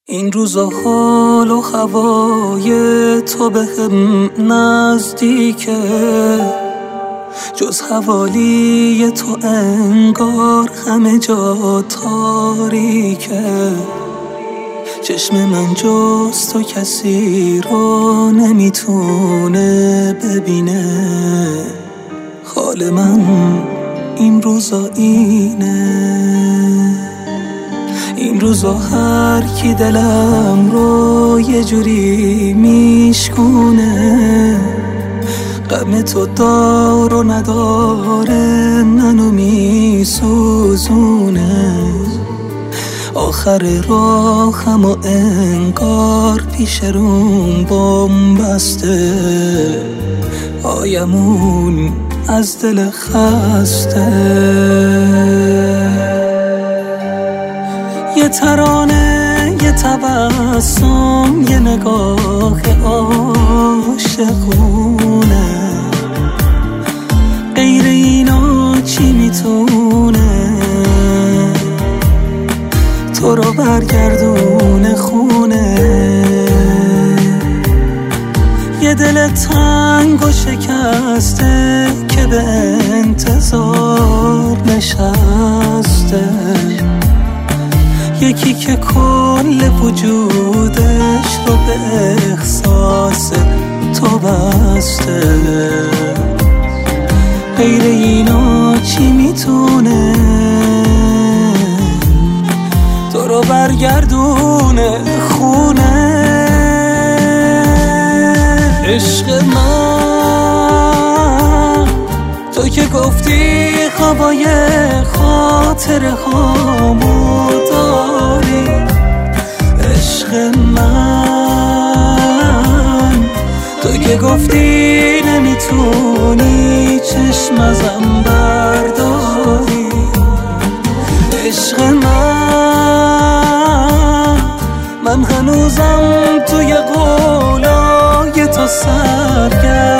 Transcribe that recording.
این روزا حال و هوای تو به هم نزدیکه، جز حوالی تو انگار همه جا تاریکه. چشم من جز تو کسی رو نمیتونه ببینه، حال من این روزا اینه. این روزا هر کی دلم رو یه جوری میشکونه، غم تو دار و نداره منو میسوزونه. آخر راهم و انگار پیش روم بم بسته، آیمون از دل خسته. یه ترانه، یه تبسم، یه نگاه عاشقونه، غیر اینا چی میتونه تو رو برگردونه خونه؟ یه دل تنگ و شکسته که به انتظار نشسته، یکی که کل وجودش رو به احساس تو بسته. غیر اینا چی میتونه تو رو برگردونه خونه؟ عشق من تو که گفتی هوای خاطره هامو داری، عشق من تو که گفتی نمیتونی چشم ازم برداری، عشق من هنوزم توی قولای تو سرگردم.